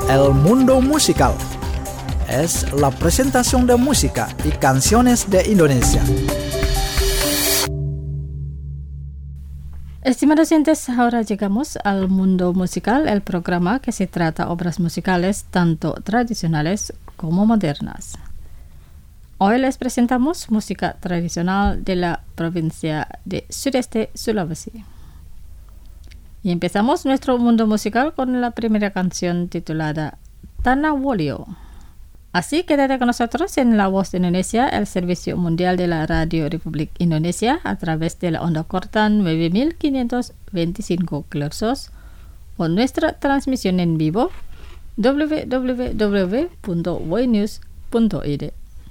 El Mundo Musical. Es la presentación de música y canciones de Indonesia. Estimados oyentes, ahora llegamos al Mundo Musical, el programa que se trata obras musicales tanto tradicionales como modernas. Hoy les presentamos música tradicional de la provincia de Sudeste Sulawesi. Y empezamos nuestro mundo musical con la primera canción titulada Tanah Wolio. Así quédate con nosotros en La Voz de Indonesia, el servicio mundial de la Radio Republik Indonesia, a través de la onda corta 9525 kHz o nuestra transmisión en vivo www.voinews.id.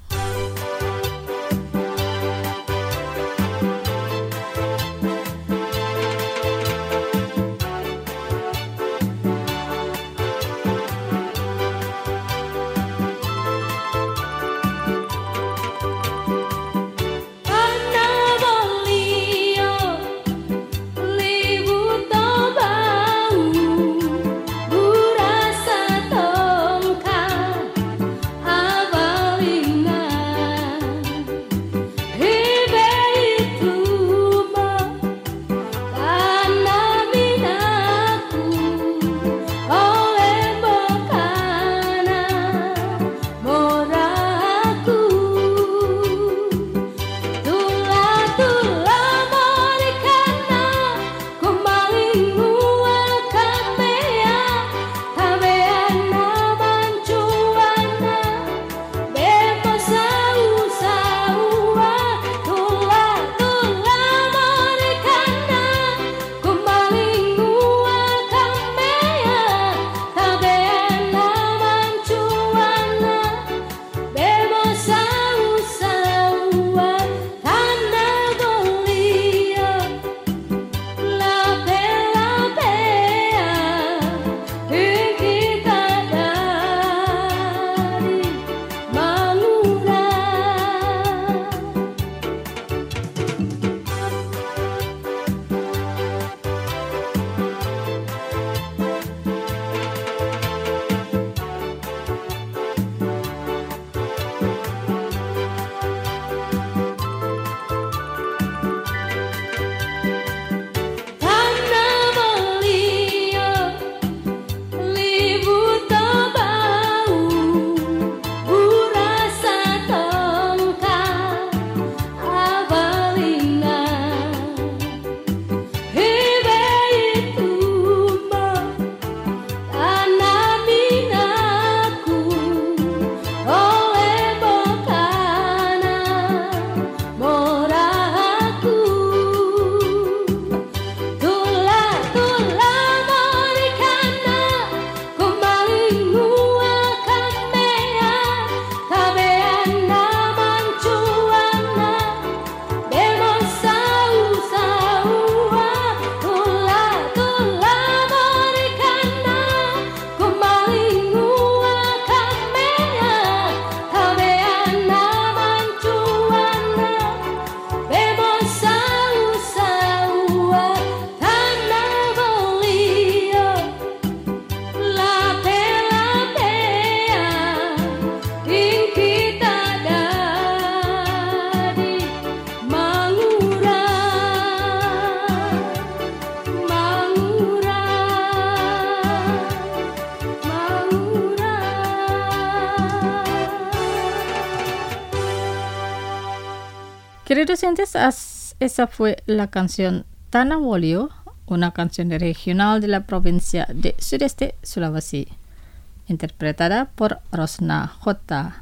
Queridos oyentes, esa fue la canción Tanah Wolio, una canción regional de la provincia de Sudeste Sulawesi, interpretada por Rosna Hota.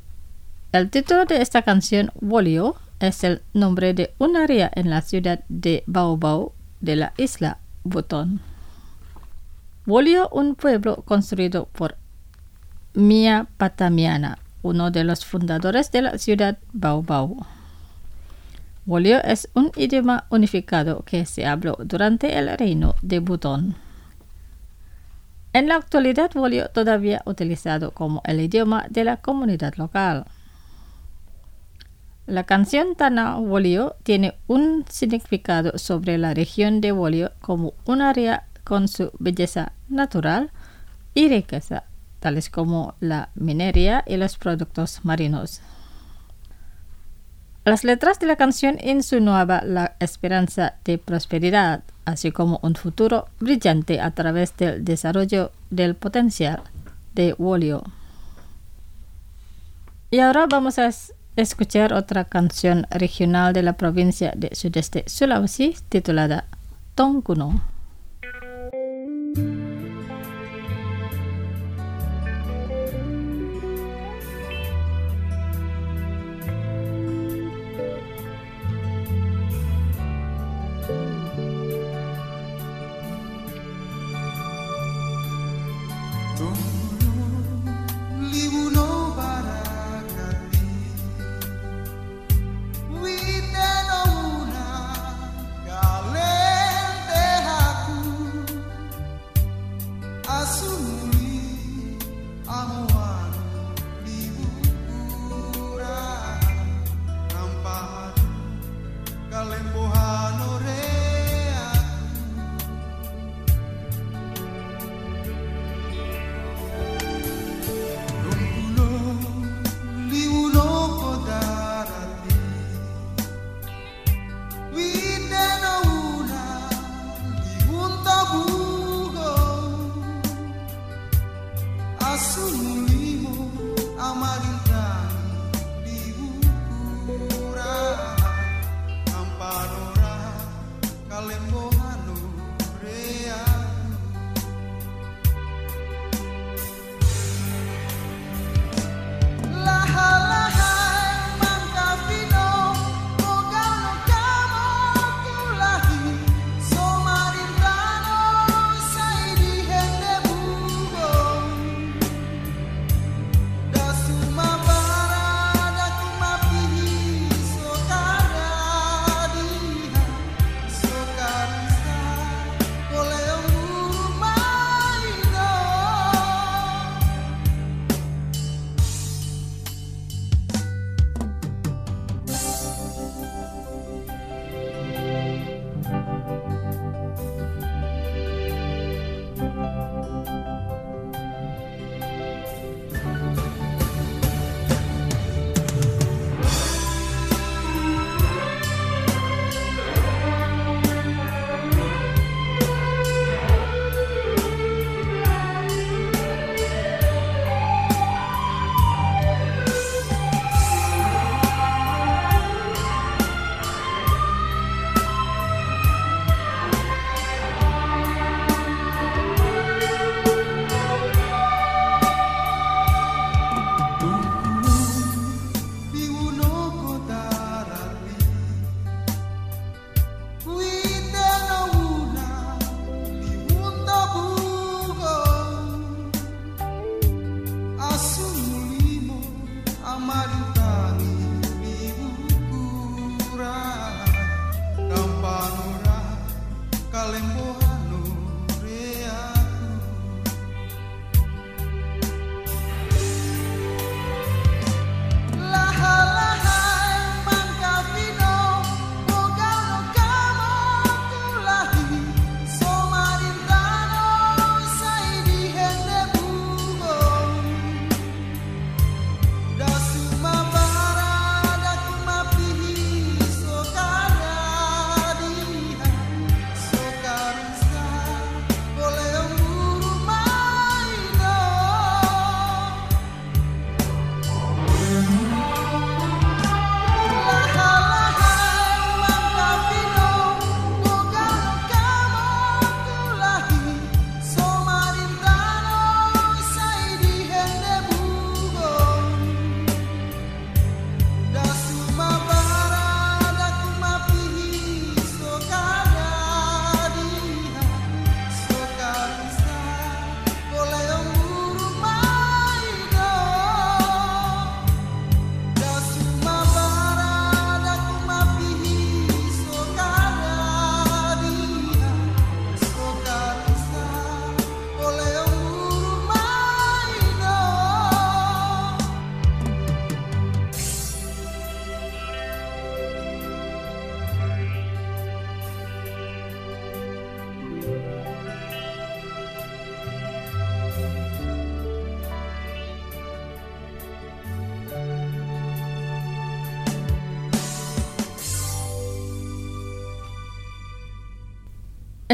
El título de esta canción, Wolio, es el nombre de un área en la ciudad de Bau-Bau de la isla Buton. Wolio, un pueblo construido por Mia Patamiana, uno de los fundadores de la ciudad Bau-Bau. Wolio es un idioma unificado que se habló durante el reino de Buton. En la actualidad, Wolio todavía utilizado como el idioma de la comunidad local. La canción Tanah Wolio tiene un significado sobre la región de Wolio como un área con su belleza natural y riqueza tales como la minería y los productos marinos. Las letras de la canción insinuaban la esperanza de prosperidad, así como un futuro brillante a través del desarrollo del potencial de Wolio. Y ahora vamos a escuchar otra canción regional de la provincia de Sudeste Sulawesi titulada Tong Kuno. Asumuli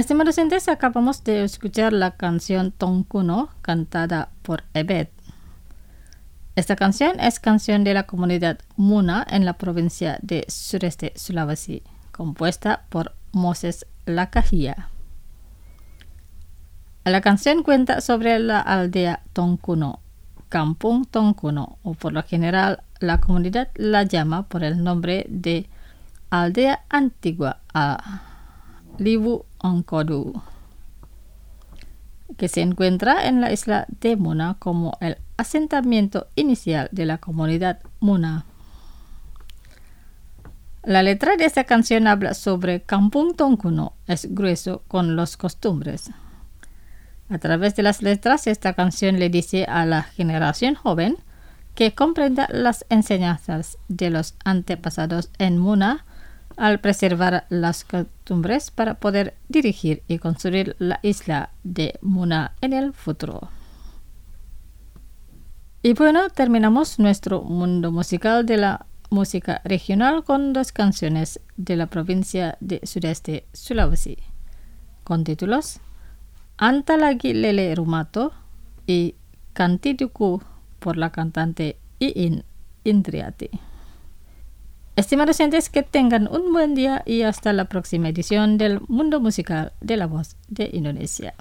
Estimados oyentes, acabamos de escuchar la canción Tong Kuno cantada por Ebet. Esta canción es canción de la comunidad Muna en la provincia de Sureste Sulawesi, compuesta por Moses Lakahia. La canción cuenta sobre la aldea Tong Kuno, Kampung Tong Kuno, o por lo general la comunidad la llama por el nombre de Aldea Antigua a Liwu Onkodu, que se encuentra en la isla de Muna como el asentamiento inicial de la comunidad Muna. La letra de esta canción habla sobre Kampung Tong Kuno, es grueso con las costumbres. A través de las letras, esta canción le dice a la generación joven que comprenda las enseñanzas de los antepasados en Muna al preservar las costumbres para poder dirigir y construir la isla de Muna en el futuro. Y bueno, terminamos nuestro mundo musical de la música regional con dos canciones de la provincia de Sudeste Sulawesi, con títulos Anta Lagi Lele Rumato y Kantiduku por la cantante Iin Indriati. Estimados oyentes, que tengan un buen día y hasta la próxima edición del Mundo Musical de la Voz de Indonesia.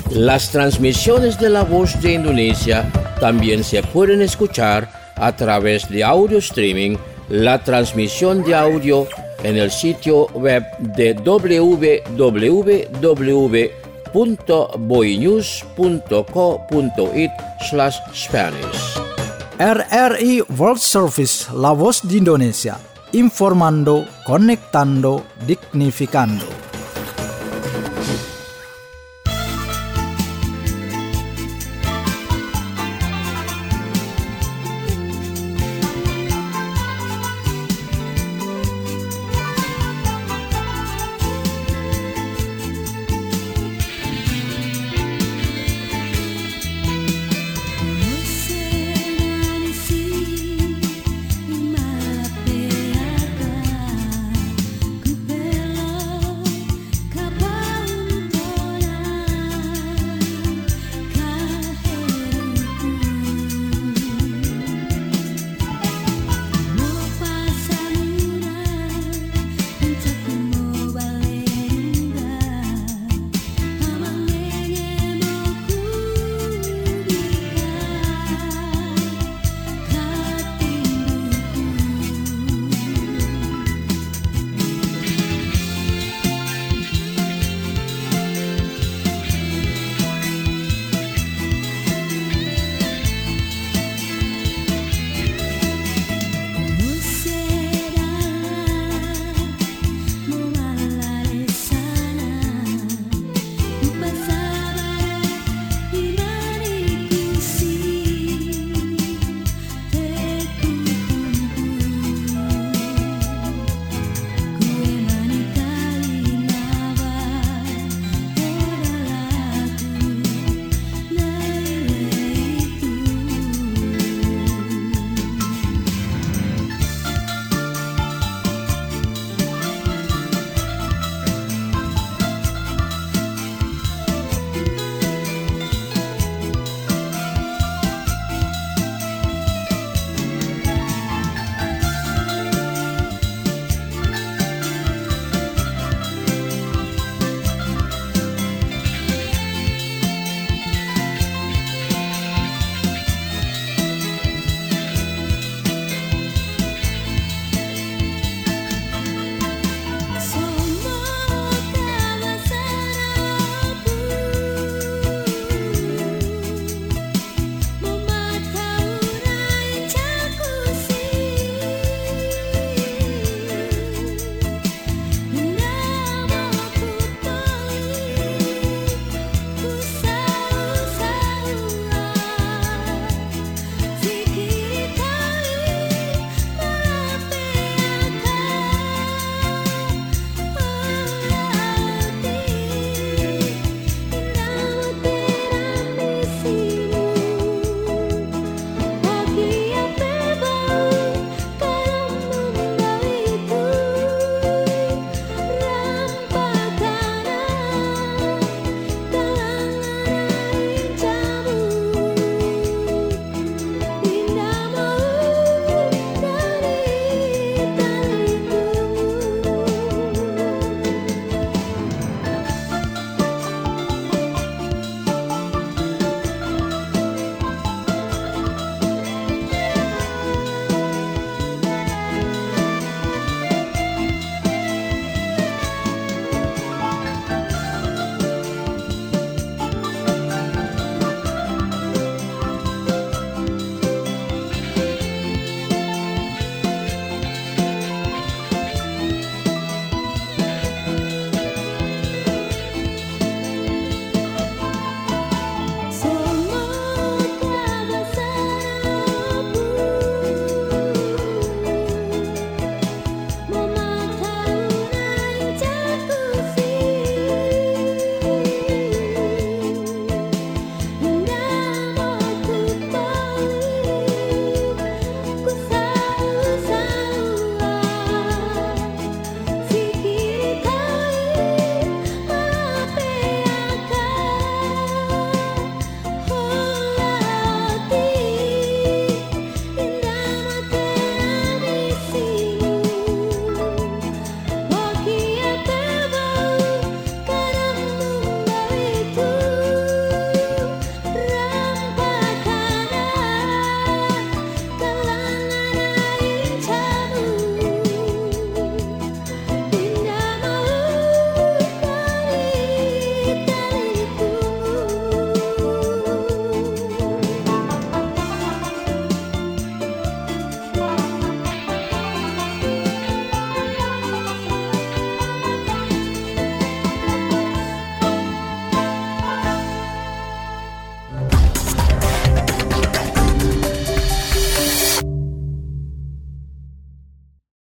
Las transmisiones de La Voz de Indonesia también se pueden escuchar a través de audio streaming, la transmisión de audio en el sitio web de www.boinews.co.it/Spanish. RRI World Service La Voz de Indonesia, informando, conectando, dignificando.